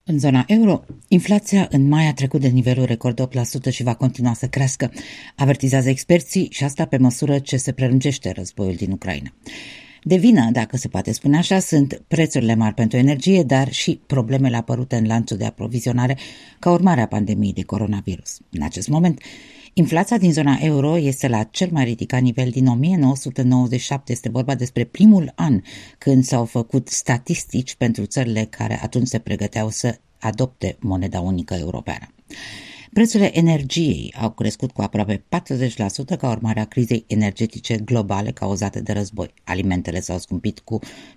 În zona euro, inflația în mai a trecut de nivelul record de 8% și va continua să crească, avertizează experții, și asta pe măsură ce se prelungește războiul din Ucraina. De vină, dacă se poate spune așa, sunt prețurile mari pentru energie, dar și problemele apărute în lanțul de aprovizionare ca urmare a pandemiei de coronavirus. În acest moment, inflația din zona euro este la cel mai ridicat nivel din 1997. Este vorba despre primul an când s-au făcut statistici pentru țările care atunci se pregăteau să adopte moneda unică europeană. Prețurile energiei au crescut cu aproape 40% ca urmare a crizei energetice globale cauzate de război. Alimentele s-au scumpit cu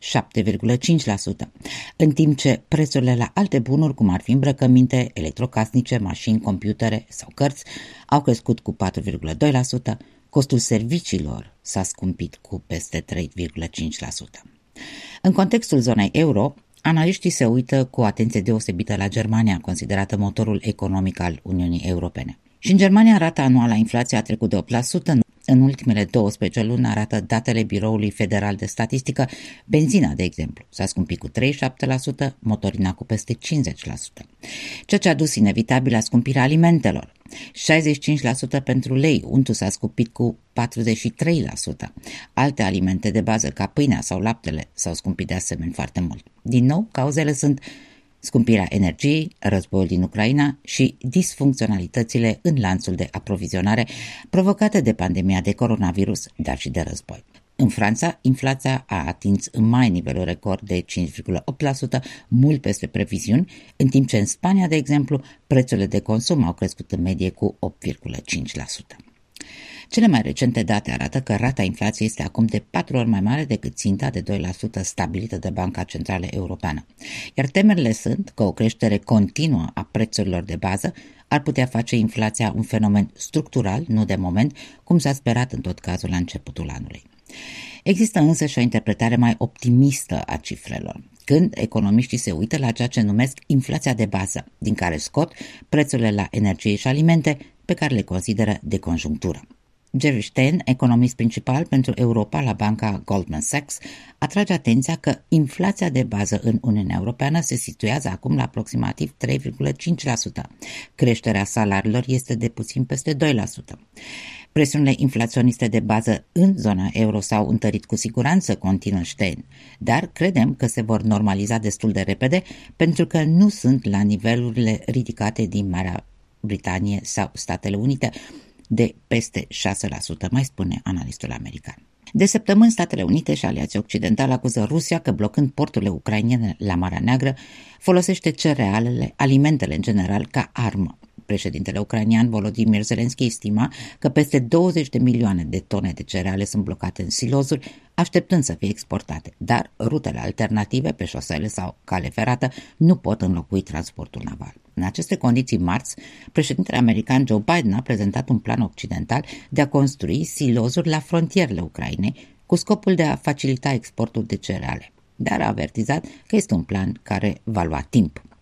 7,5%, în timp ce prețurile la alte bunuri, cum ar fi îmbrăcăminte, electrocasnice, mașini, computere sau cărți, au crescut cu 4,2%, costul serviciilor s-a scumpit cu peste 3,5%. În contextul zonei euro, analiștii se uită cu atenție deosebită la Germania, considerată motorul economic al Uniunii Europene. Și în Germania rata anuală a inflației a trecut de 8%. În ultimele 12 luni, arată datele Biroului Federal de Statistică. Benzina, de exemplu, s-a scumpit cu 37%, motorina cu peste 50%, ceea ce a dus inevitabil la scumpirea alimentelor. 65% pentru lei, untul s-a scumpit cu 43%. Alte alimente de bază, ca pâinea sau laptele, s-au scumpit de asemenea foarte mult. Din nou, cauzele sunt scumpirea energiei, războiul din Ucraina și disfuncționalitățile în lanțul de aprovizionare provocate de pandemia de coronavirus, dar și de război. În Franța, inflația a atins în mai nivelul record de 5,8%, mult peste previziuni, în timp ce în Spania, de exemplu, prețurile de consum au crescut în medie cu 8,5%. Cele mai recente date arată că rata inflației este acum de 4 ori mai mare decât ținta de 2% stabilită de Banca Centrală Europeană, iar temerile sunt că o creștere continuă a prețurilor de bază ar putea face inflația un fenomen structural, nu de moment, cum s-a sperat în tot cazul la începutul anului. Există însă și o interpretare mai optimistă a cifrelor, când economiștii se uită la ceea ce numesc inflația de bază, din care scot prețurile la energie și alimente, pe care le consideră de conjunctură. Jerry Stein, economist principal pentru Europa la banca Goldman Sachs, atrage atenția că inflația de bază în Uniunea Europeană se situează acum la aproximativ 3,5%. Creșterea salariilor este de puțin peste 2%. Presiunile inflaționiste de bază în zona euro s-au întărit cu siguranță, continuă Stein, dar credem că se vor normaliza destul de repede pentru că nu sunt la nivelurile ridicate din Marea Britanie sau Statele Unite, de peste 6%, mai spune analistul american. De săptămâni, Statele Unite și aliații occidentali acuză Rusia că, blocând porturile ucrainene la Marea Neagră, folosește cerealele, alimentele în general, ca armă. Președintele ucrainean Volodymyr Zelensky estima că peste 20 de milioane de tone de cereale sunt blocate în silozuri, așteptând să fie exportate, dar rutele alternative pe șosele sau cale ferată nu pot înlocui transportul naval. În aceste condiții, marți, președintele american Joe Biden a prezentat un plan occidental de a construi silozuri la frontierele Ucrainei cu scopul de a facilita exportul de cereale, dar a avertizat că este un plan care va lua timp.